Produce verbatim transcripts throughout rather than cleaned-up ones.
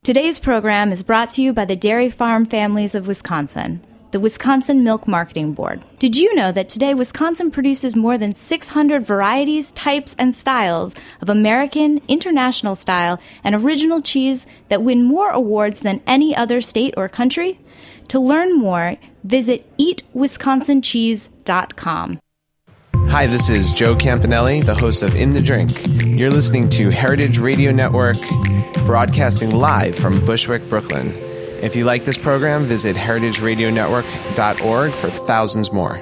Today's program is brought to you by the Dairy Farm Families of Wisconsin, the Wisconsin Milk Marketing Board. Did you know that today Wisconsin produces more than six hundred varieties, types, and styles of American, international style, and original cheese that win more awards than any other state or country? To learn more, visit eat wisconsin cheese dot com. Hi, this is Joe Campanelli, the host of In the Drink. You're listening to Heritage Radio Network, broadcasting live from Bushwick, Brooklyn. If you like this program, visit heritage radio network dot org for thousands more.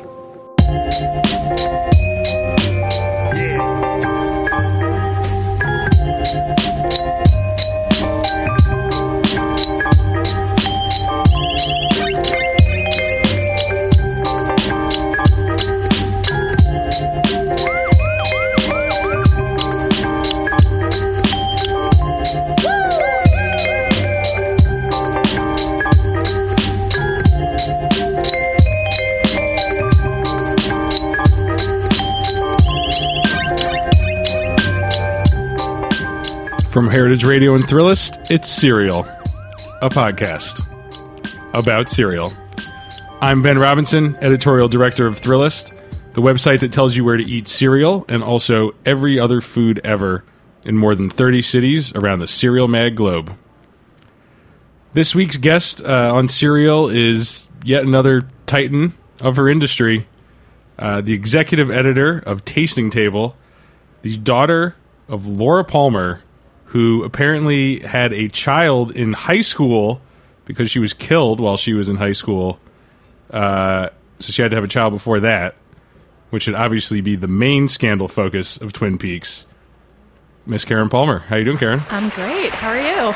From Heritage Radio and Thrillist, it's Cereal, a podcast about cereal. I'm Ben Robinson, editorial director of Thrillist, the website that tells you where to eat cereal and also every other food ever in more than thirty cities around the cereal mad globe. This week's guest uh, on Cereal is yet another titan of her industry, uh, the executive editor of Tasting Table, the daughter of Laura Palmer, who apparently had a child in high school because she was killed while she was in high school. Uh, so she had to have a child before that, which should obviously be the main scandal focus of Twin Peaks. Miss Karen Palmer. How you doing, Karen? I'm great. How are you?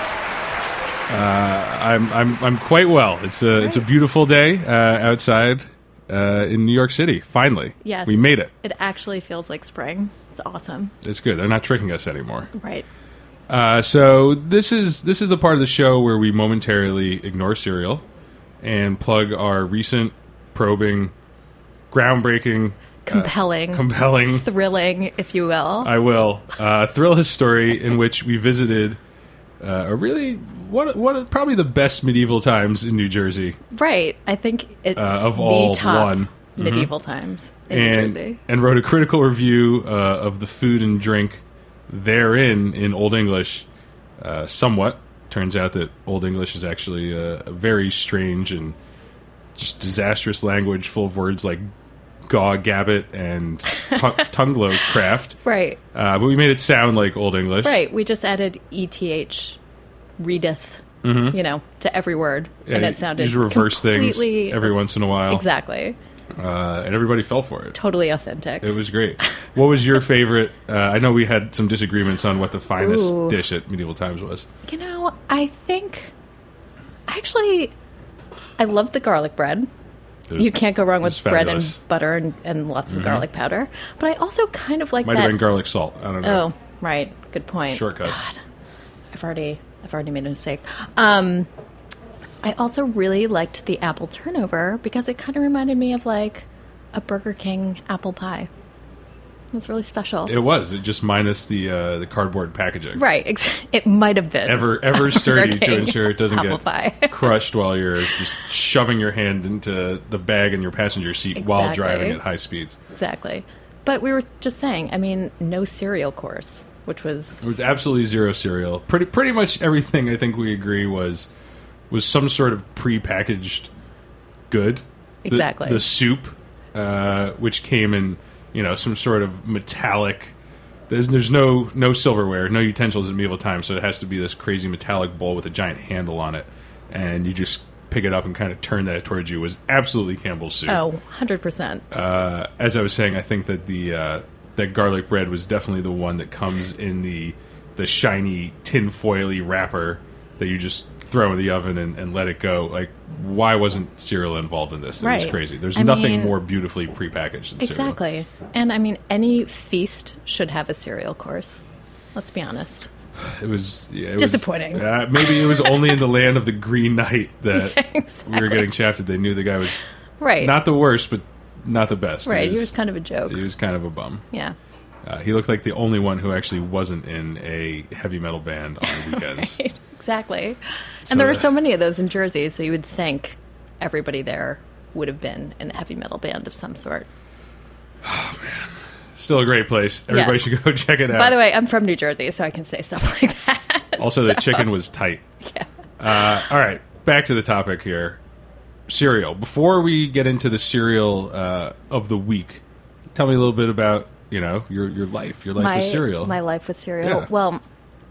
Uh, I'm I'm I'm quite well. It's a great. It's a beautiful day uh, outside uh, in New York City. Finally, yes, we made it. It actually feels like spring. It's awesome. It's good. They're not tricking us anymore. Right. Uh, so this is this is the part of the show where we momentarily ignore cereal and plug our recent, probing, groundbreaking, compelling, uh, compelling, thrilling, if you will. I will uh, Thrillist story in which we visited uh, a really what what probably the best medieval times in New Jersey. Right. I think it's uh, of the all top one medieval mm-hmm. times in and, New Jersey, and wrote a critical review uh, of the food and drink therein in Old English, uh, somewhat. Turns out that Old English is actually a, a very strange and just disastrous language full of words like gaw, gabbit, and t- tunglo craft. Right. Uh, but we made it sound like Old English. Right. We just added eth, readeth, mm-hmm. you know, to every word. Yeah, and it sounded you just reverse completely things every once in a while. Exactly. Uh, and everybody fell for it. Totally authentic. It was great. What was your favorite? Uh, I know we had some disagreements on what the finest Ooh. dish at Medieval Times was. You know, I think... Actually, I love the garlic bread. Was, you can't go wrong with bread fabulous. and butter and, and lots of mm-hmm. garlic powder. But I also kind of like Might that... Might have been garlic salt. I don't know. Oh, right. Good point. Shortcuts. God, I've already, I've already made a mistake. Um... I also really liked the apple turnover because it kind of reminded me of like a Burger King apple pie. It was really special. It was. It just minus the uh, the cardboard packaging. Right. Ex- it might have been. Ever ever sturdy to ensure it doesn't apple get pie. crushed while you're just shoving your hand into the bag in your passenger seat exactly. while driving at high speeds. Exactly. But we were just saying, I mean, no cereal course, which was... It was absolutely zero cereal. Pretty pretty much everything I think we agree was... was some sort of pre-packaged good. The, exactly. The soup, uh, which came in, you know, some sort of metallic... There's, there's no no silverware, no utensils in medieval times, so it has to be this crazy metallic bowl with a giant handle on it. And you just pick it up and kind of turn that towards you. It was absolutely Campbell's soup. Oh, one hundred percent. Uh, as I was saying, I think that the uh, that garlic bread was definitely the one that comes in the the shiny tin-foily wrapper that you just throw in the oven and, and let it go. Like, why wasn't cereal involved in this? It right. was crazy. There's I nothing mean, more beautifully prepackaged than exactly. cereal. And I mean, any feast should have a cereal course. Let's be honest. It was yeah, it disappointing. Was, uh, maybe it was only in the land of the Green Knight that exactly. we were getting shafted. They knew the guy was right. not the worst, but not the best. Right. He was, he was kind of a joke. He was kind of a bum. Yeah. Uh, he looked like the only one who actually wasn't in a heavy metal band on the weekends. Right, exactly. So And there were that- so many of those in Jersey, so you would think everybody there would have been in a heavy metal band of some sort. Still a great place. Everybody Yes. should go check it out. By the way, I'm from New Jersey, so I can say stuff like that. Also, the So, chicken was tight. Yeah. Uh, all right, back to the topic here. Cereal. Before we get into the cereal uh, of the week, tell me a little bit about, you know, your your life, your life my, with cereal. My life with cereal. Yeah. Well,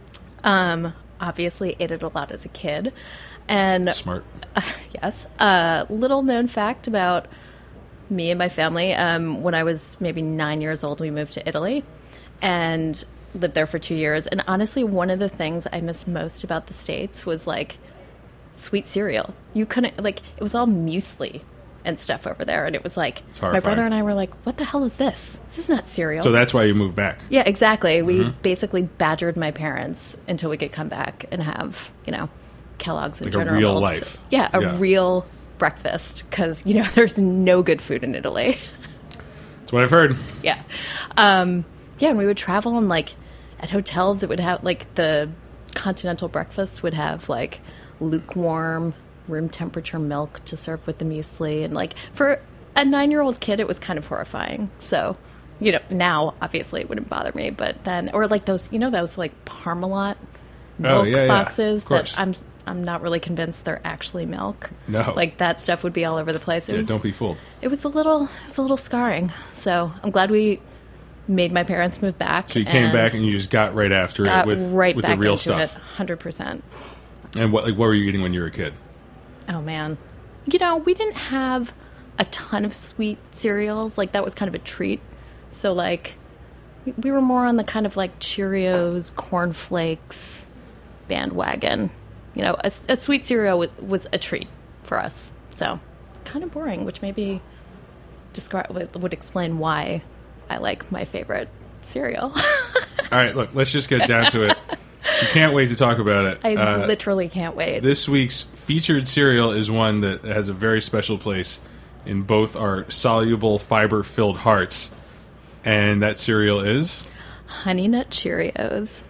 um, obviously ate it a lot as a kid. And Smart. yes, a uh, little known fact about me and my family. Um, when I was maybe nine years old, we moved to Italy and lived there for two years. And honestly, one of the things I miss most about the States was like sweet cereal. You couldn't, like, it was all muesli and stuff over there. And it was like, my horrifying. brother and I were like, what the hell is this? This is not cereal. So that's why you moved back. Yeah, exactly. We Mm-hmm. basically badgered my parents until we could come back and have, you know, Kellogg's and Like a General real Mills. life. Yeah, a Yeah. real breakfast because, you know, there's no good food in Italy. That's what I've heard. Yeah. Um, yeah, and we would travel and, like, at hotels, it would have, like, the continental breakfast would have, like, lukewarm, room temperature milk to serve with the muesli. And, like, for a nine-year-old kid, it was kind of horrifying. So, you know, now, obviously, it wouldn't bother me. But then, or, like, those, you know, those, like, Parmalat milk Oh, yeah, yeah. boxes Of that course. I'm I'm not really convinced they're actually milk. No. Like, that stuff would be all over the place. It Yeah, was, don't be fooled. it was a little it was a little scarring. So I'm glad we made my parents move back. So you came and back and you just got right after got it with, right with back the real into stuff. it, one hundred percent. And what like what were you eating when you were a kid? Oh man, you know, we didn't have a ton of sweet cereals. Like, that was kind of a treat. So, like, we, we were more on the kind of like Cheerios, cornflakes bandwagon. You know, a, a sweet cereal was, was a treat for us. So, kind of boring, which maybe describe would, would explain why I like my favorite cereal. All right, look, let's just get down to it. She can't wait to talk about it. I Uh, literally can't wait. This week's featured cereal is one that has a very special place in both our soluble, fiber-filled hearts. And that cereal is... Honey Nut Cheerios.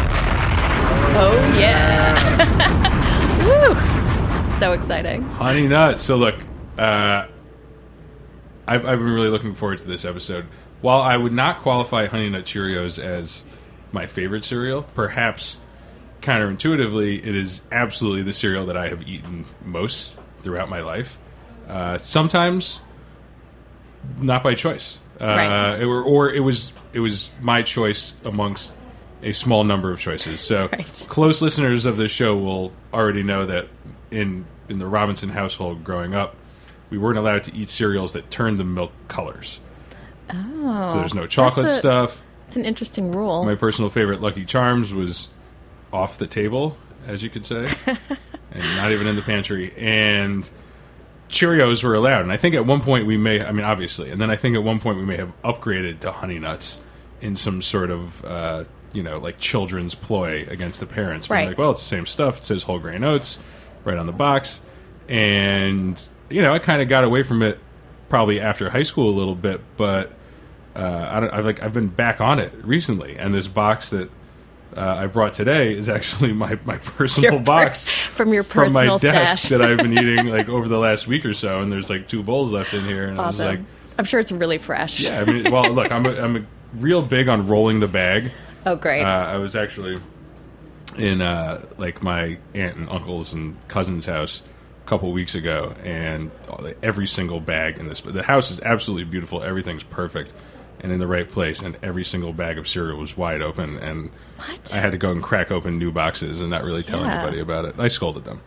Oh, yeah. Woo! So exciting. Honey Nut. So look, uh, I've, I've been really looking forward to this episode. While I would not qualify Honey Nut Cheerios as my favorite cereal, perhaps counterintuitively, it is absolutely the cereal that I have eaten most throughout my life. Uh, sometimes not by choice, uh, Right. it were, or it was it was my choice amongst a small number of choices. So Right. close listeners of this show will already know that in in the Robinson household growing up, we weren't allowed to eat cereals that turned the milk colors. Oh. So there's no chocolate That's a- stuff. It's an interesting rule. My personal favorite, Lucky Charms, was off the table, as you could say, and not even in the pantry. And Cheerios were allowed. And I think at one point we may, I mean, obviously, and then I think at one point we may have upgraded to Honey Nuts in some sort of, uh, you know, like children's ploy against the parents. Being Right. like, well, it's the same stuff. It says whole grain oats right on the box. And, you know, I kind of got away from it probably after high school a little bit, but uh, I don't, I've like I've been back on it recently, and this box that uh, I brought today is actually my, my personal Your box pers- from your from my personal desk stash. that I've been eating like over the last week or so, and there's like two bowls left in here, and I was Awesome. like, I'm sure it's really fresh. yeah, I mean, well, look, I'm a, I'm a real big on rolling the bag. Oh, great. Uh, I was actually in uh, like my aunt and uncle's and cousin's house a couple weeks ago, and every single bag in this, the house is absolutely beautiful. Everything's perfect and in the right place, and every single bag of cereal was wide open, and What? I had to go and crack open new boxes and not really tell Yeah. anybody about it. I scolded them.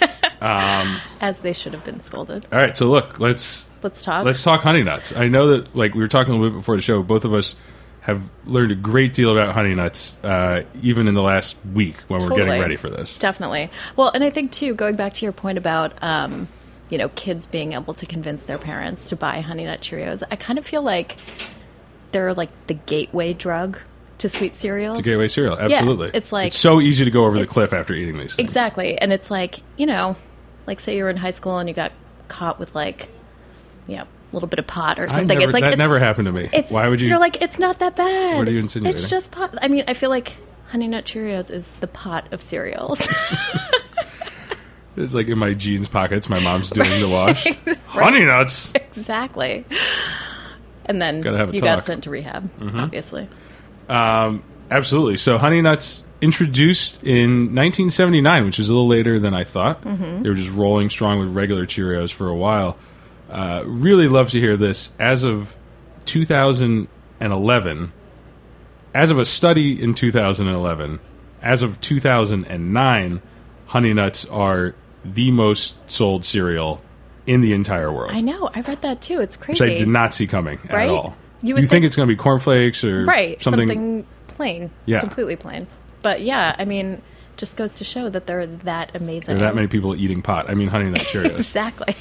As they should have been scolded. All right, so look, let's Let's talk. let's talk Honey Nuts. I know that, like, we were talking a little bit before the show, both of us have learned a great deal about Honey Nuts, uh, even in the last week when we're Totally. getting ready for this. Definitely. Well, and I think, too, going back to your point about, um, you know, kids being able to convince their parents to buy Honey Nut Cheerios, I kind of feel like they're like the gateway drug to sweet cereal. It's a gateway cereal, absolutely. it's like- it's so easy to go over the it's- cliff after eating these things. Exactly. And it's like, you know, like say you're in high school and you got caught with like, you know, little bit of pot or I something. never, it's like that it's, never happened to me. It's, Why would you? You're like, it's not that bad. What are you insinuating? It's just pot. I mean, I feel like Honey Nut Cheerios is the pot of cereals. It's like in my jeans pockets. My mom's doing the wash. Right. Honey Nuts. Exactly. And then Gotta have a you talk. got sent to rehab, mm-hmm. obviously. Um, absolutely. So Honey Nuts introduced in nineteen seventy-nine, which is a little later than I thought. Mm-hmm. They were just rolling strong with regular Cheerios for a while. Uh, really love to hear this. As of two thousand eleven, as of a study in two thousand eleven, as of two thousand nine, Honey Nuts are the most sold cereal in the entire world. I know. I read that too. It's crazy. Which I did not see coming right? at all. You, would you think, think think it's going to be cornflakes or right, something? something plain. Yeah. Completely plain. But yeah, I mean, just goes to show that they're that amazing. There are that many people eating pot. I mean, Honey Nut Cheerios. Exactly.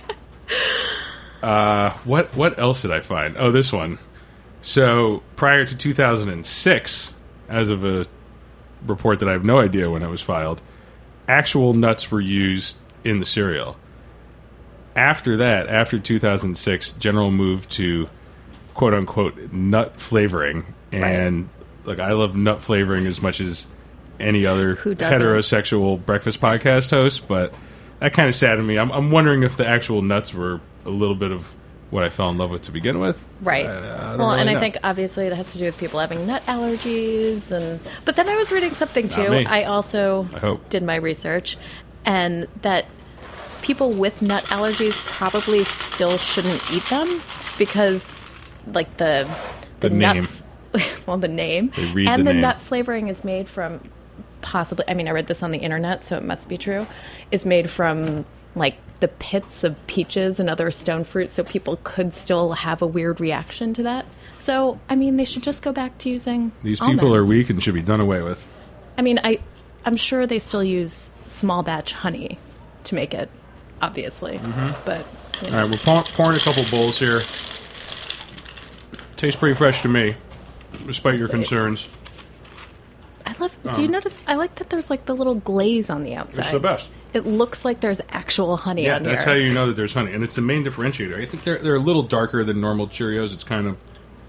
uh, what what else did I find? Oh, this one. So prior to two thousand six, as of a report that I have no idea when it was filed, actual nuts were used in the cereal. After that, after two thousand six, General moved to quote-unquote nut flavoring. And, right. Look, I love nut flavoring as much as any other heterosexual breakfast podcast host, but that kind of saddened me. I'm, I'm wondering if the actual nuts were a little bit of what I fell in love with to begin with. Right. I, I don't well, really and know. I think obviously it has to do with people having nut allergies. and But then I was reading something, too. Not me. I also I hope. did my research, and that people with nut allergies probably still shouldn't eat them because, like, the the, the name. Nut, well, the name. They read and the the name. nut flavoring is made from possibly, I mean, I read this on the internet, so it must be true. It's made from, like, the pits of peaches and other stone fruit, so people could still have a weird reaction to that. So, I mean, they should just go back to using These people almonds. are weak and should be done away with. I mean, I, I'm sure they still use small batch honey to make it, obviously. Mm-hmm. But you know. All right, we're pour- pouring a couple bowls here. Tastes pretty fresh to me, despite your concerns. I love. Do you Um, notice? I like that there's like the little glaze on the outside. It's the best. It looks like there's actual honey Yeah, on that's here. how you know that there's honey, and it's the main differentiator. I think they're they're a little darker than normal Cheerios. It's kind of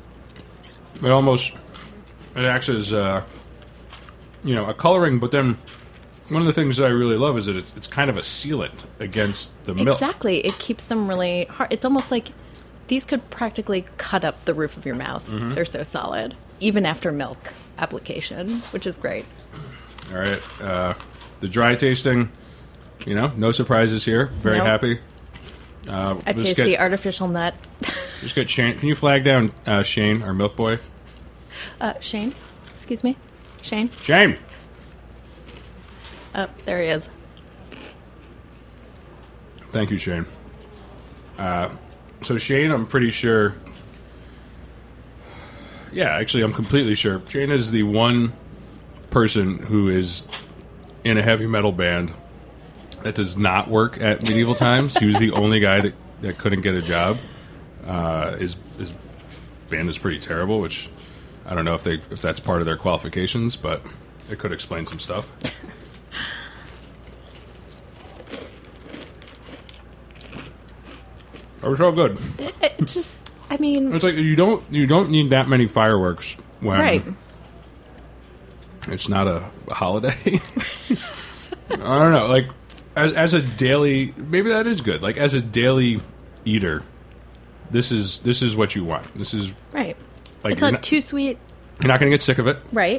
it almost it acts as uh, you know a coloring, but then one of the things that I really love is that it's it's kind of a sealant against the milk. Exactly, it keeps them really hard. It's almost like these could practically cut up the roof of your mouth. Mm-hmm. They're so solid, even after milk application, which is great. All right, uh, the dry tasting. You know, no surprises here. Very Nope. happy. Uh, I let's taste get- the artificial nut. Just get Shane. Can you flag down uh, Shane, our milk boy? Uh, Shane, excuse me, Shane. Shane. Oh, there he is. Thank you, Shane. Uh, so Shane, I'm pretty sure. Yeah, actually, I'm completely sure. Shane is the one person who is in a heavy metal band that does not work at Medieval Times. He was the only guy that, that couldn't get a job. Uh, his his band is pretty terrible, which I don't know if they if that's part of their qualifications, but it could explain some stuff. That was so good. It, it just, I mean, It's like you don't you don't need that many fireworks when right. it's not a, a holiday. I don't know. Like as as a daily, maybe that is good. Like as a daily eater, this is this is what you want. This is Right. like It's you're not too sweet. You're not going to get sick of it. Right.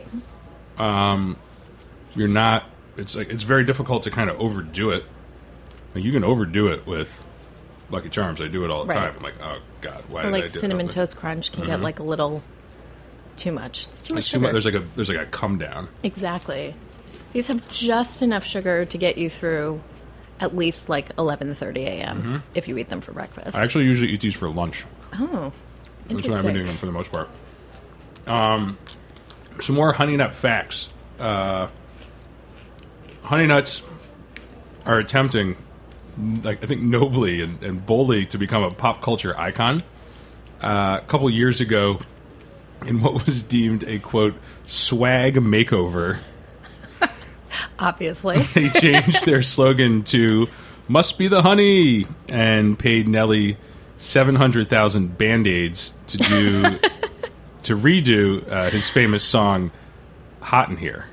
You're not. It's like it's very difficult to kind of overdo it. Like you can overdo it with Lucky Charms. I do it all the Right. time. I'm like, oh god, why Or did I like do Cinnamon that? Toast Crunch can get like a little too much. It's too much It's too sugar. much. There's like a there's like a come down. Exactly. These have just enough sugar to get you through at least like eleven thirty a.m. if you eat them for breakfast. I actually usually eat these for lunch. oh, That's what I've been doing interesting. them for the most part. Um, some more Honey Nut facts. Uh, Honey Nuts are attempting, like I think, nobly and, and boldly to become a pop culture icon. Uh, a couple years ago, in what was deemed a quote swag makeover, Obviously. they changed their slogan to "Must be the honey" and paid Nelly seven hundred thousand Band-Aids to do to redo uh, his famous song "Hot in Here."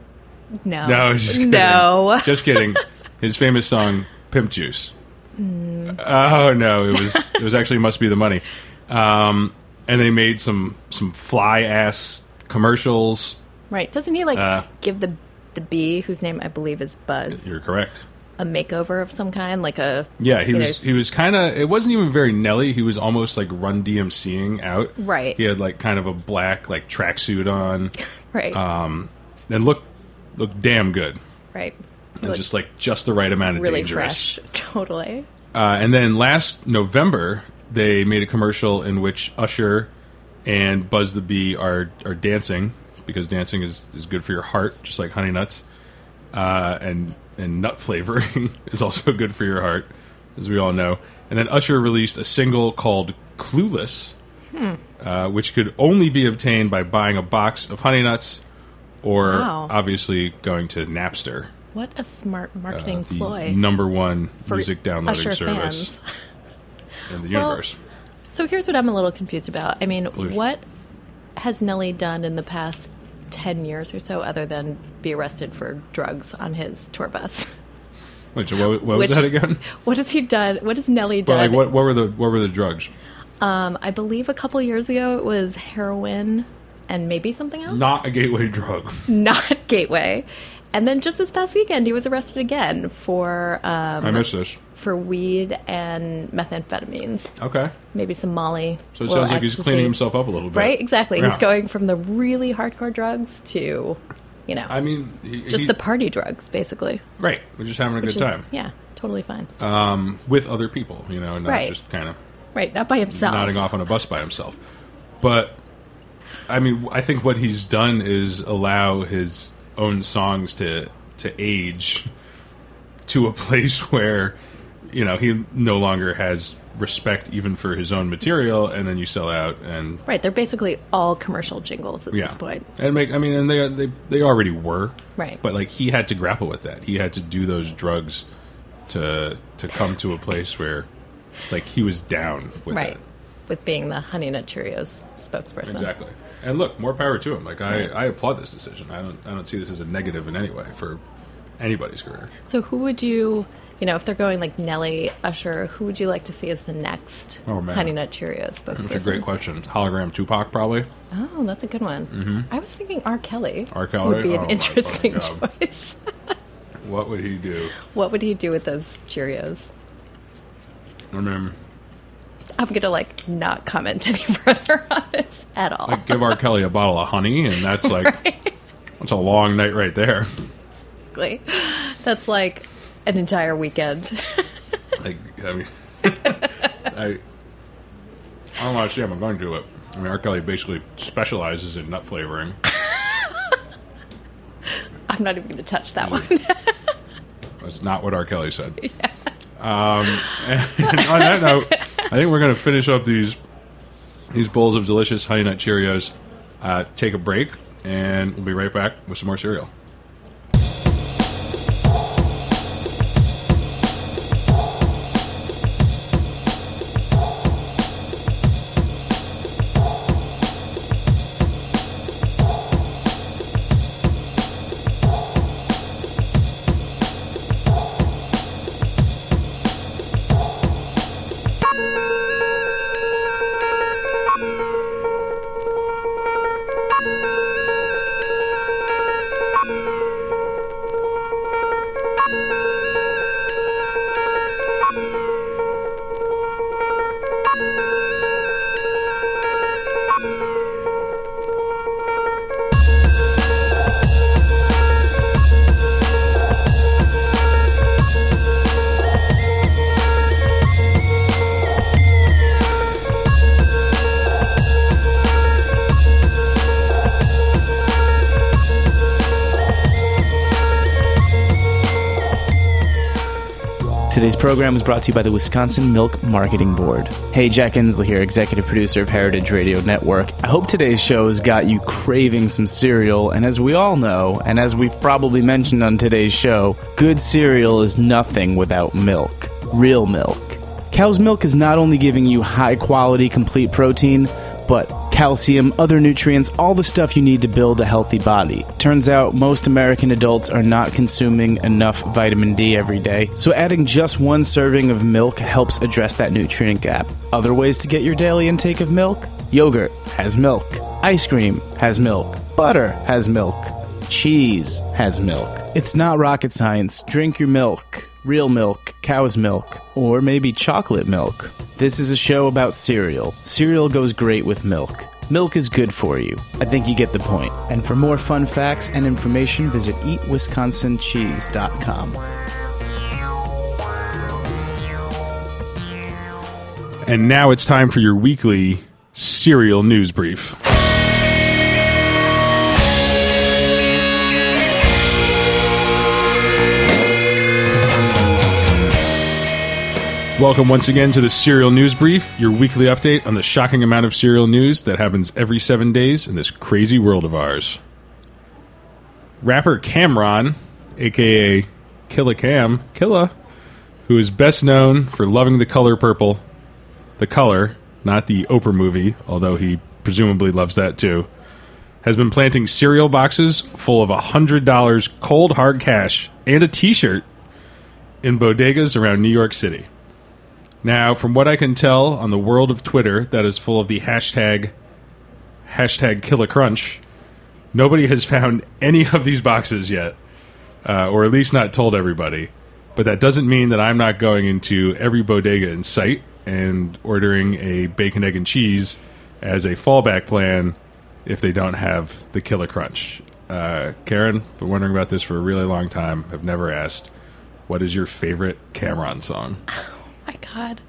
No, No, just kidding. no, Just kidding. His famous song "Pimp Juice." Mm. Oh no, it was it was actually "Must Be the Money," um, and they made some some fly ass commercials. Right? Doesn't he like Uh, give the the bee, whose name I believe is Buzz, You're correct. a makeover of some kind, like a Yeah, he you was know, he was kind of. It wasn't even very Nelly. He was almost like Run D M C-ing out. Right. He had like kind of a black like tracksuit on, right, um, and looked looked damn good, right, and Looks just like just the right amount of really dangerous. fresh, totally. Uh, and then last November, they made a commercial in which Usher and Buzz the Bee are are dancing, because dancing is, is good for your heart, just like honey nuts. Uh, and and nut flavoring is also good for your heart, as we all know. And then Usher released a single called Clueless, Hmm. uh, which could only be obtained by buying a box of honey nuts or Wow. obviously going to Napster, What a smart uh, marketing the ploy number one for music downloading Usher service fans. in the Well, universe. So here's what I'm a little confused about. I mean, Please. what has Nelly done in the past ten years or so other than be arrested for drugs on his tour bus? Wait, so what, what was Which- that again? What has he done? What has Nelly Well, done? like, what, what were the what were the drugs? Um, I believe a couple years ago it was heroin and maybe something else. Not a gateway drug. Not Gateway. And then just this past weekend, he was arrested again for um, I missed this. for weed and methamphetamines, Okay, maybe some Molly. so it little sounds like he's ecstasy. cleaning himself up a little bit, Right, exactly. Yeah. He's going from the really hardcore drugs to, you know, I mean, he, just he- the party drugs, basically. right. We're just having a Which good is, time yeah, totally fine. um, with other people, you know, and not Right. just kind of Right, not by himself. nodding off on a bus by himself. But I mean, I think what he's done is allow his own songs to to age to a place where, you know, he no longer has respect even for his own material, and then you sell out and Right, they're basically all commercial jingles at yeah, this point. and make. I mean, and they they they already were Right. but like he had to grapple with that. He had to do those drugs to to come to a place where, like, he was down with Right, it. with being the Honey Nut Cheerios spokesperson. Exactly. And look, more power to him. Like I, I applaud this decision. I don't I don't see this as a negative in any way for anybody's career. So who would you, you know, if they're going like Nelly, Usher, who would you like to see as the next Oh, man. Honey Nut Cheerios spokesperson? That's a great question. Hologram Tupac, probably. Oh, that's a good one. Mm-hmm. I was thinking R. Kelly. R. Kelly? would be an Oh, my interesting fucking God. choice. What would he do? What would he do with those Cheerios? I mean, I'm gonna like not comment any further on this at all. like give R. Kelly a bottle of honey, and that's like that's a long night right there. Basically. That's like an entire weekend. Like, I mean, I, I don't want to say I'm going to it. I mean, R. Kelly basically specializes in nut flavoring. I'm not even going to touch that one. That's not what R. Kelly said. Um, and on that note, I think we're going to finish up these these bowls of delicious Honey Nut Cheerios, uh, take a break, and we'll be right back with some more cereal. Today's program was brought to you by the Wisconsin Milk Marketing Board. Hey, Jack Inslee here, executive producer of Heritage Radio Network. I hope today's show has got you craving some cereal, and as we all know, and as we've probably mentioned on today's show, good cereal is nothing without milk. Real milk. Cow's milk is not only giving you high-quality, complete protein, but calcium, other nutrients, all the stuff you need to build a healthy body. Turns out most American adults are not consuming enough vitamin D every day, so adding just one serving of milk helps address that nutrient gap. Other ways to get your daily intake of milk? Yogurt has milk. Ice cream has milk. Butter has milk. Cheese has milk. It's not rocket science. Drink your milk. Real milk, cow's milk, or maybe chocolate milk. This is a show about cereal. Cereal goes great with milk. Milk is good for you. I think you get the point. And for more fun facts and information, visit eat wisconsin cheese dot com. And now it's time for your weekly cereal news brief. Welcome once again to the Cereal News Brief, your weekly update on the shocking amount of cereal news that happens every seven days in this crazy world of ours. Rapper Cam'ron, a k a. Killa Cam, Killa, who is best known for loving the color purple, the color, not the Oprah movie, although he presumably loves that too, has been planting cereal boxes full of one hundred dollars cold hard cash and a t-shirt in bodegas around New York City. Now, from what I can tell on the world of Twitter that is full of the hashtag, hashtag KillaCrunch, nobody has found any of these boxes yet, uh, or at least not told everybody. But that doesn't mean that I'm not going into every bodega in sight and ordering a bacon, egg, and cheese as a fallback plan if they don't have the KillaCrunch. Uh, Karen, been wondering about this for a really long time. Have never asked, what is your favorite Cam'ron song? My God.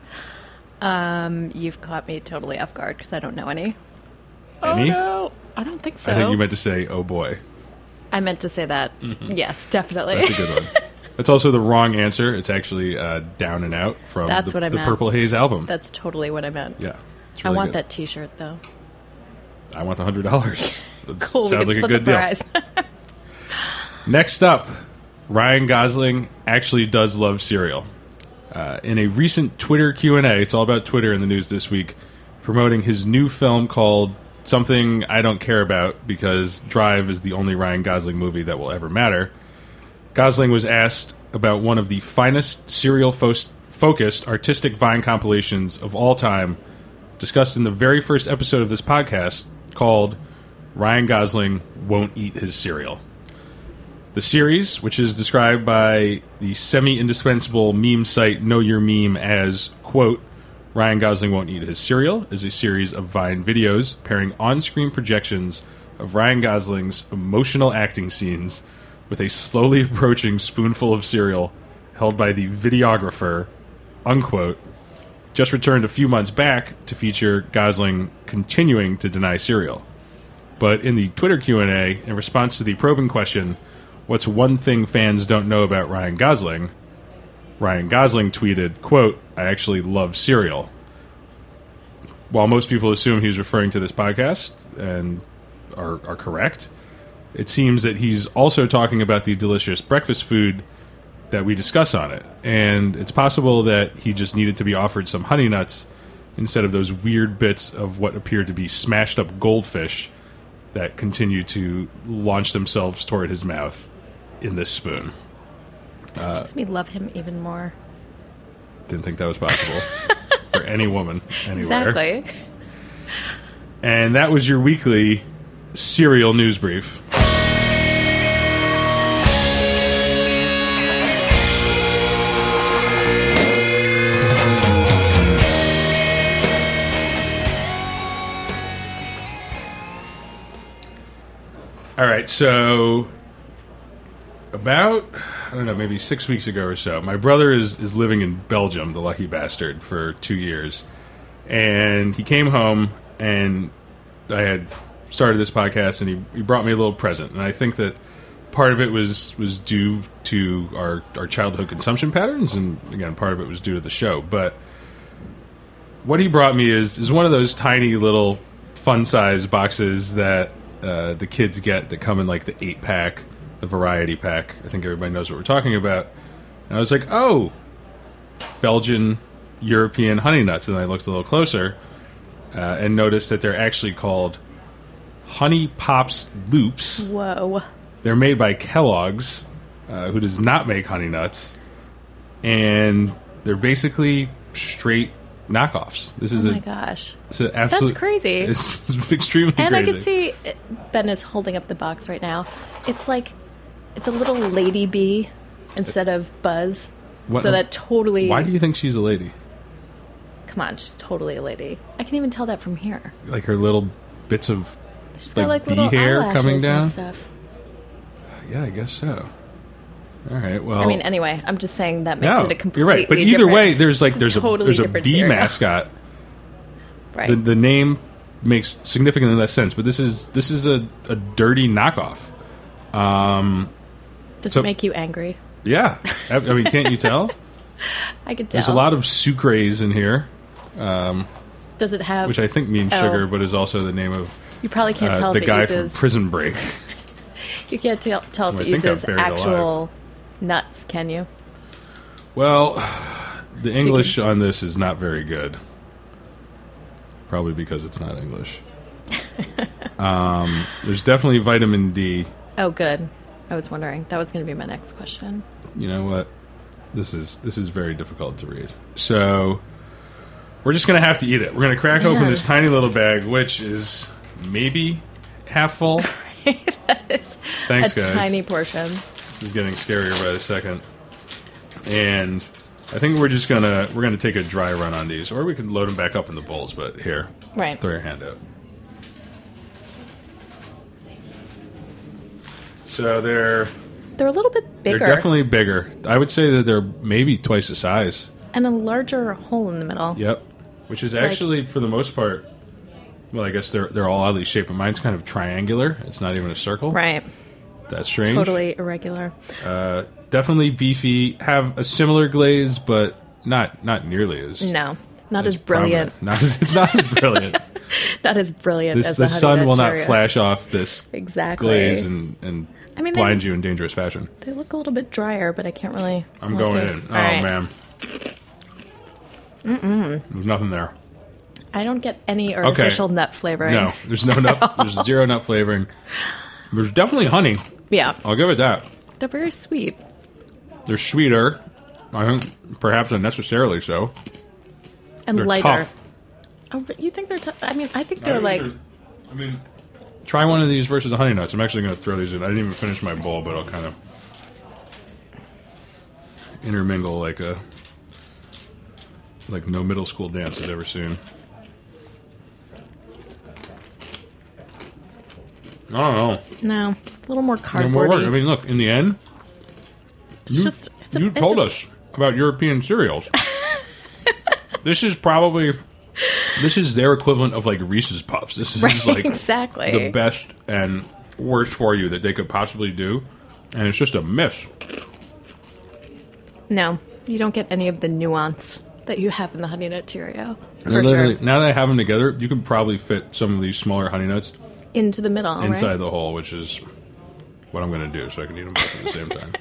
Um, you've caught me totally off guard because I don't know any. Any? Oh, no. I don't think so. I think you meant to say, oh boy. I meant to say that. Mm-hmm. Yes, definitely. That's a good one. That's also the wrong answer. It's actually uh, Down and Out from That's the, what I the meant. Purple Haze album. That's totally what I meant. Yeah. It's I really want good. that t-shirt, though. I want the one hundred dollars. That Cool. sounds we like can a split good the deal. prize. Next up, Ryan Gosling actually does love cereal. Uh, in a recent Twitter Q and A, it's all about Twitter in the news this week, promoting his new film called Something I Don't Care About because Drive is the only Ryan Gosling movie that will ever matter. Gosling was asked about one of the finest cereal-focused artistic Vine compilations of all time, discussed in the very first episode of this podcast, called Ryan Gosling Won't Eat His Cereal. The series, which is described by the semi-indispensable meme site Know Your Meme as, quote, Ryan Gosling Won't Eat His Cereal, is a series of Vine videos pairing on-screen projections of Ryan Gosling's emotional acting scenes with a slowly approaching spoonful of cereal held by the videographer, unquote, just returned a few months back to feature Gosling continuing to deny cereal. But in the Twitter Q and A, in response to the probing question, what's one thing fans don't know about Ryan Gosling? Ryan Gosling tweeted, quote, I actually love cereal. While most people assume he's referring to this podcast and are, are correct, it seems that he's also talking about the delicious breakfast food that we discuss on it. And it's possible that he just needed to be offered some Honey Nuts instead of those weird bits of what appear to be smashed up goldfish that continue to launch themselves toward his mouth in this spoon. That makes me love him even more. Didn't think that was possible for any woman anywhere. Exactly. And that was your weekly cereal news brief. All right, so about, I don't know, maybe six weeks ago or so, my brother is, is living in Belgium, the lucky bastard, for two years. And he came home, and I had started this podcast, and he, he brought me a little present. And I think that part of it was, was due to our, our childhood consumption patterns, and again, part of it was due to the show. But what he brought me is, is one of those tiny little fun-size boxes that uh, the kids get that come in like the eight-pack, the variety pack. I think everybody knows what we're talking about. And I was like, oh, Belgian European Honey Nuts, and I looked a little closer uh, and noticed that they're actually called Honey Pops Loops. Whoa. They're made by Kellogg's, uh, who does not make Honey Nuts, and they're basically straight knockoffs. This is Oh my a gosh. It's an absolute, That's crazy. It's, it's extremely And crazy. I can see Ben is holding up the box right now. It's like, it's a little lady bee instead of Buzz. What- so that totally... Why do you think she's a lady? Come on, she's totally a lady. I can even tell that from here. Like her little bits of She's like, got like bee little hair eyelashes coming down? and stuff. Yeah, I guess so. All right. Well, I mean, anyway, I'm just saying that makes no, it a completely you're right. But either different- way, there's like it's there's a, totally there's a different bee cereal. mascot. Right. The, the name makes significantly less sense, but this is this is a, a dirty knockoff. Um, Does so- it make you angry? yeah. I, I mean, can't you tell? I could tell. There's a lot of sucrase in here, um, Does it have... which I think means Oh. sugar, but is also the name of You probably can't uh, tell the if it guy uses... from Prison Break. You can't tell, tell if Well, I it think I'm uses buried actual nuts, can you? Well, the English on this is not very good. Probably because it's not English. um, there's definitely vitamin D. Oh, good. I was wondering. That was going to be my next question. You know what? This is this is very difficult to read. So we're just going to have to eat it. We're going to crack open Man. this tiny little bag, which is maybe half full. That is Thanks, a guys. tiny portion. This is getting scarier by the second. And I think we're just gonna we're gonna take a dry run on these, or we can load them back up in the bowls. But here, Right. throw your hand out. So they're They're a little bit bigger. they're definitely bigger. I would say that they're maybe twice the size. And a larger hole in the middle. Yep, which is It's like- actually for the most part. Well, I guess they're they're all oddly shaped, but mine's kind of triangular. It's not even a circle. Right. That's strange. Totally irregular. Uh, definitely beefy. Have a similar glaze, but not not nearly as No. Not as as brilliant. prominent. Not as, it's not as brilliant. Not as brilliant This, as the the sun Honey will Nut not Cheerio. flash off this Exactly. glaze and, and I mean, they- blind you in dangerous fashion. They look a little bit drier, but I can't really... I'm we'll going have in. to- Oh, All right. man. Mm-mm. There's nothing there. I don't get any artificial nut flavoring. No, there's no nut. There's zero nut flavoring. There's definitely honey. Yeah. I'll give it that. They're very sweet. They're sweeter. I think perhaps unnecessarily so. And They're lighter. tough. Oh, you think they're tough? I mean, I think they're like... I mean, try one of these versus the honey nuts. I'm actually going to throw these in. I didn't even finish my bowl, but I'll kind of intermingle like a like no middle school dance I've ever seen. I don't know. No. A little more No more cardboardy. work. I mean, look, in the end, it's you, just... It's a, you it's told a- us about European cereals. This is probably this is their equivalent of like Reese's Puffs. This is Right, like exactly. the best and worst for you that they could possibly do, and it's just a miss. No. You don't get any of the nuance that you have in the Honey Nut Cheerio. They're For literally- sure. Now that I have them together, you can probably fit some of these smaller honey nuts Into the middle, inside right? the hole, which is what I'm going to do, so I can eat them both at the same time.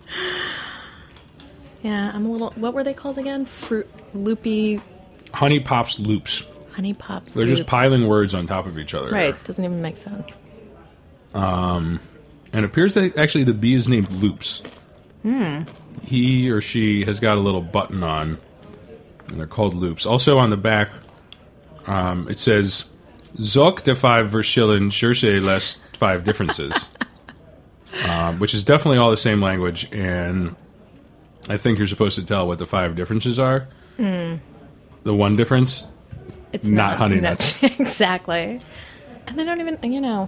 Yeah, I'm a little... What were they called again? Fruit... Loopy... Honey Pops Loops. Honey Pops. They're just Loops. piling words on top of each other. Right. here. Doesn't even make sense. And it appears that actually the bee is named Loops. Hmm. He or she has got a little button on, and they're called Loops. Also on the back, um, it says, Zok de five verschillen, cherche less five differences. um, which is definitely all the same language, and I think you're supposed to tell what the five differences are. Hmm. The one difference, It's Not not, Honey nuts. Exactly. And they don't even... You know...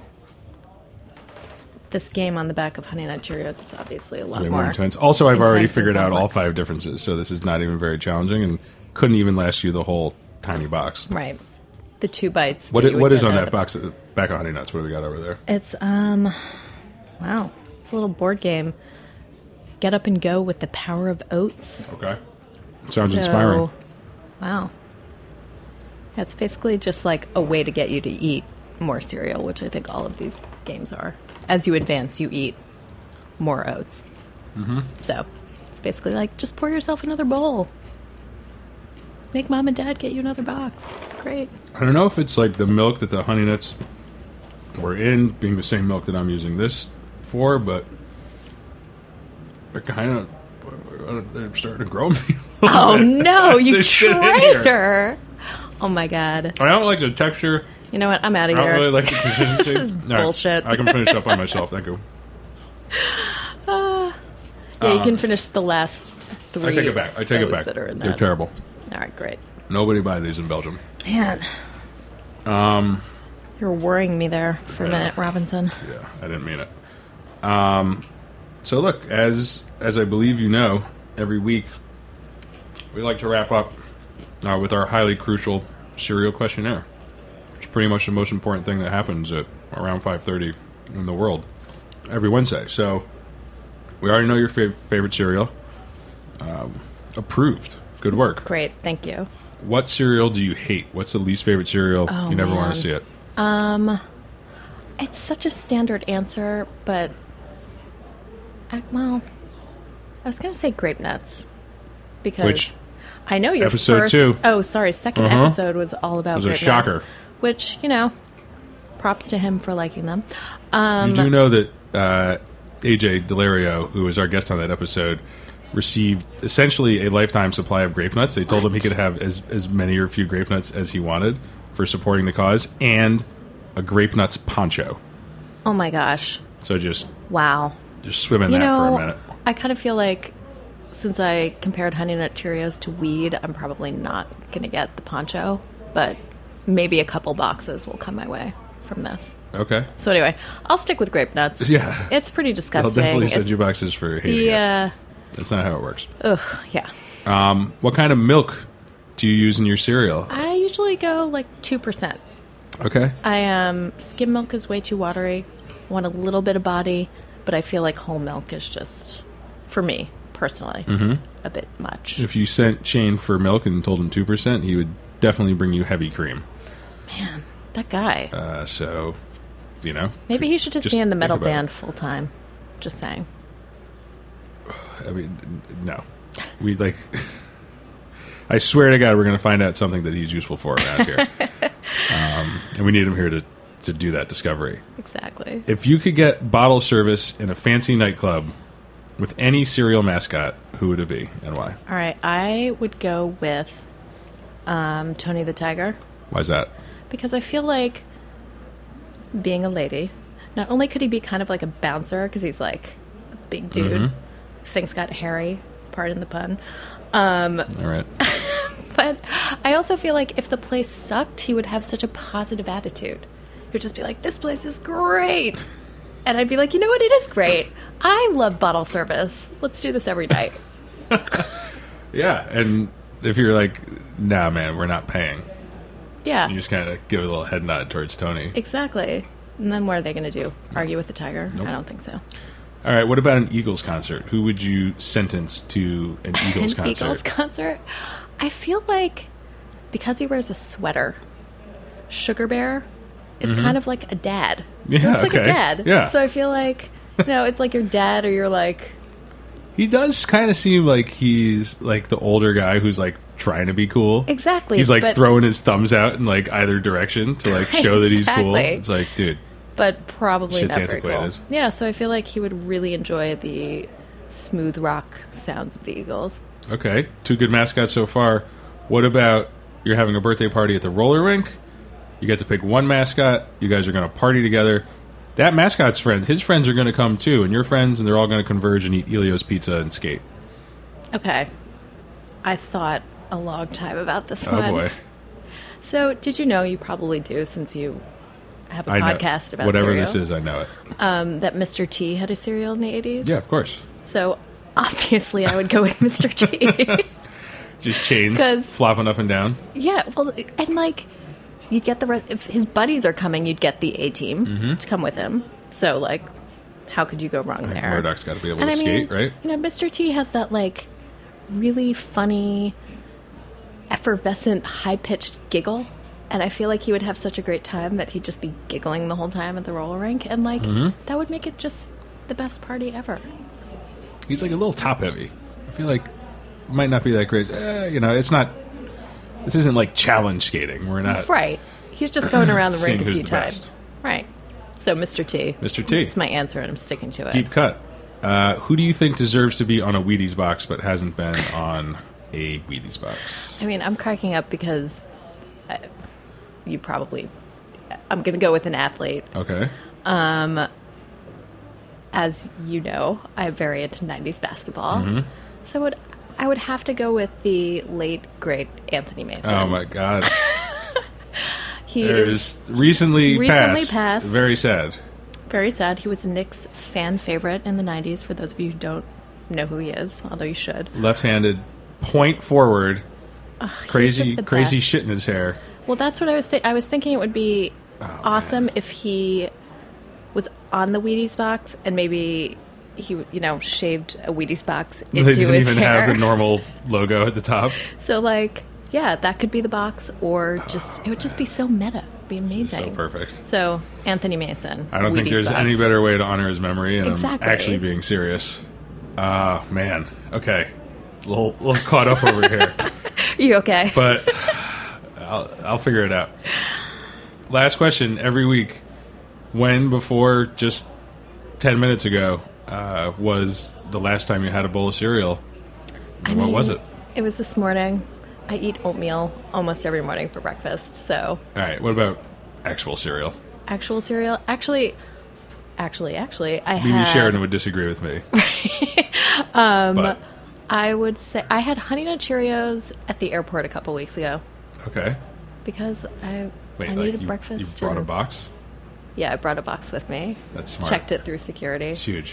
This game on the back of Honey Nut Cheerios is obviously a lot way more... more intense. Also, I've already intense and figured out all complex. five differences, so this is not even very challenging, and couldn't even last you the whole tiny box. Right. The two bites. What that i- you would what is get on out that of- box at the back of Honey Nuts? What do we got over there? It's, um... Wow. It's a little board game. Get up and go with the power of oats. Okay, sounds So- inspiring. Wow. Yeah, it's basically just like a way to get you to eat more cereal, which I think all of these games are. As you advance, you eat more oats. Mm-hmm. So it's basically like just pour yourself another bowl. Make mom and dad get you another box. Great. I don't know if it's like the milk that the Honey Nuts were in, being the same milk that I'm using this for, but they're kind of they're starting to grow me. Oh no, you Just sit in here. traitor! Oh my god. I don't like the texture. You know what? I'm out I of don't here. really like the consistency. This is All right, bullshit. I can finish up by myself. Thank you. Yeah, you can finish the last three. I take it back. I take it those back. That are in They're that. terrible. All right, great. Nobody buy these in Belgium. Man, Um, you're worrying me there for a Yeah. minute, Robinson. yeah, I didn't mean it. Um, so look, as as I believe you know, every week we like to wrap up uh, with our highly crucial cereal questionnaire. It's pretty much the most important thing that happens at around five thirty in the world every Wednesday. So we already know your fav- favorite cereal. Um, approved. Good work. Great, thank you. What cereal do you hate? What's the least favorite cereal? Oh, you never man. want to see it. Um, it's such a standard answer, but I, well, I was going to say grape nuts because Which I know your episode first. two. Oh, sorry, second Uh-huh. episode was all about It was a grape shocker. nuts, which you know, props to him for liking them. Um, You do know that uh, A J Delario, who was our guest on that episode, received essentially a lifetime supply of grape nuts. They told him he What? could have as, as many or few grape nuts as he wanted for supporting the cause, and a grape nuts poncho. oh my gosh! So just Wow. just swim in You that know, for a minute. I kind of feel like since I compared Honey Nut Cheerios to weed, I'm probably not going to get the poncho, but maybe a couple boxes will come my way from this. Okay. So anyway, I'll stick with grape nuts. Yeah. It's pretty I'll disgusting. definitely send It's- you boxes for hating it. yeah. That's not how it works. Ugh, yeah. Um, what kind of milk do you use in your cereal? I usually go like two percent. Okay. I um skim milk is way too watery. I want a little bit of body, but I feel like whole milk is just, for me personally, a bit much. Mm-hmm. If you sent Shane for milk and told him two percent, he would definitely bring you heavy cream. Man, that guy. Uh, so, you know, Maybe he should just, just be in the think metal about band it. full time. Just saying. I mean, n- no. We, like, I swear to God, we're going to find out something that he's useful for around here. um, and we need him here to, to do that discovery. Exactly. If you could get bottle service in a fancy nightclub with any cereal mascot, who would it be and why? All right, I would go with um, Tony the Tiger Why is that? because I feel like being a lady, not only could he be kind of like a bouncer because he's like a big dude, Mm-hmm. things got hairy, pardon the pun. Um, All right. but I also feel like if the place sucked, he would have such a positive attitude. He would just be like, "This place is great," and I'd be like, "You know what? It is great. I love bottle service. Let's do this every night." Yeah, and if you're like, nah, man, we're not paying, Yeah. you just kind of give a little head nod towards Tony. Exactly. And then what are they going to do? Argue with the tiger? I don't think so. All right, what about an Eagles concert? Who would you sentence to an Eagles An concert? Eagles concert? I feel like because he wears a sweater, Sugar Bear is kind of like a dad. Mm-hmm. Yeah, It's like a okay. dad. Yeah. So I feel like, you know, it's like your dad or you're like, He does kind of seem like he's like the older guy who's like trying to be cool. exactly. He's like but, throwing his thumbs out in like either direction to like show that he's cool. Exactly. It's like, dude, but probably Shit's not very cool. antiquated. Yeah, so I feel like he would really enjoy the smooth rock sounds of the Eagles. okay, two good mascots so far. What about you're having a birthday party at the roller rink? You get to pick one mascot. You guys are going to party together. That mascot's friend, his friends are going to come too, and your friends, and they're all going to converge and eat Elio's pizza and skate. Okay. I thought a long time about this Oh one. boy. So, did you know, you probably do since you have a I know. podcast about Whatever cereal, this is, I know it. um, that Mister T had a cereal in the eighties? Yeah, of course. So, obviously, I would go with Mister T. Just chains 'Cause- flopping up and down. Yeah, well, and like, you'd get the, re- if his buddies are coming, you'd get the A team Mm-hmm. to come with him. So, like, how could you go wrong there? Murdoch's got to be able And to I mean, skate, right? You know, Mister T has that, like, really funny, effervescent, high-pitched giggle. And I feel like he would have such a great time that he'd just be giggling the whole time at the roller rink. And, like, Mm-hmm. that would make it just the best party ever. He's like a little top heavy. I feel like it might not be that great. Eh, you know, it's not This isn't like challenge skating. We're not. Right. He's just going around the Seeing rink a who's few the times. best. Right. So Mister T. Mister T. It's my answer, and I'm sticking to it. Deep cut. Uh, who do you think deserves to be on a Wheaties box but hasn't been on a Wheaties box? I mean, I'm cracking up because uh, you probably... I'm going to go with an athlete. Okay. Um, as you know, I'm very into nineties basketball. Mm-hmm. So would, I would have to go with the late, great Anthony Mason. Oh, my God. He There's is recently, recently passed. passed. Very sad. very sad. He was a Knicks fan favorite in the nineties, for those of you who don't know who he is, although you should. Left-handed, point forward, Ugh, he was crazy, just the crazy best. shit in his hair. Well, that's what I was thinking. I was thinking it would be Oh, awesome man. if he was on the Wheaties box and maybe he, you know, shaved a Wheaties box into They didn't his even hair. have the normal logo at the top. So, like, yeah, that could be the box, or just it would just be so meta. It'd be amazing. So perfect. So, Anthony Mason. I don't think Wheaties there's box. any better way to honor his memory, and Exactly. I'm actually being serious. Ah, man. Okay. A little, little caught up over here. You okay? But I'll, I'll figure it out. Last question every week. When, before just ten minutes ago, uh, was the last time you had a bowl of cereal? I what mean, was it? It was this morning. I eat oatmeal almost every morning for breakfast. So, All right. What about actual cereal? actual cereal. Actually, actually, actually, I Maybe had. Sheridan would disagree with me. um, but, I would say I had Honey Nut Cheerios at the airport a couple weeks ago okay. because I Wait, I like needed you, breakfast. you brought a and- box? Yeah, I brought a box with me. That's smart. Checked it through security. It's huge.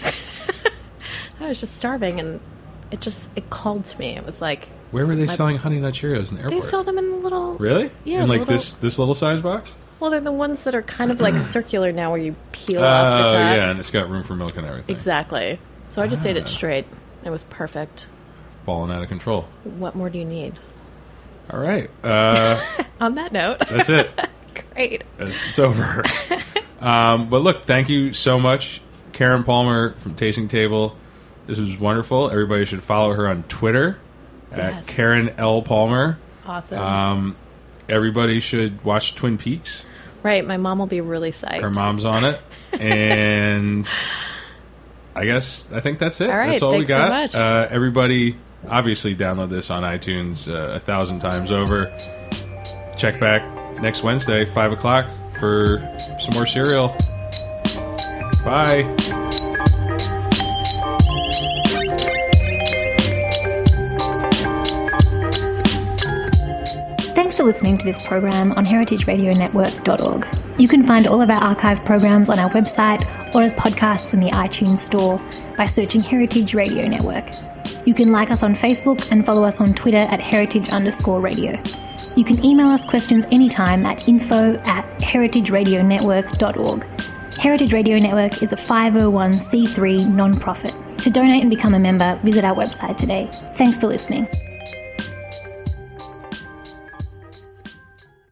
I was just starving, and it just it called to me. It was like Where were they My- selling Honey Nut Cheerios in the they airport? sell them in the little. Really? Yeah, In the like little- this this little size box? Well, they're the ones that are kind of like circular now, where you peel Oh, off the top. yeah, and it's got room for milk and everything. Exactly. So I just ate Ah. it straight. It was perfect. Balling out of control. What more do you need? All right. Uh, On that note, that's it. great. It's over. Um, but look, thank you so much, Karen Palmer from Tasting Table. This was wonderful. Everybody should follow her on Twitter at Yes. Karen L. Palmer. Awesome. Um, everybody should watch Twin Peaks. Right, my mom will be really psyched. Her mom's on it. And I guess, I think that's it. All right, That's all we thanks so got. much. Uh, everybody, obviously, download this on iTunes uh, a thousand times over. Check back next Wednesday, five o'clock, for some more cereal. Bye. Thanks for listening to this program on heritage radio network dot org. You can find all of our archive programs on our website or as podcasts in the iTunes Store by searching Heritage Radio Network. You can like us on Facebook and follow us on Twitter at heritage underscore radio. You can email us questions anytime at info at heritage radio network dot org. Heritage Radio Network is a five oh one c three non-profit. To donate and become a member, visit our website today. Thanks for listening.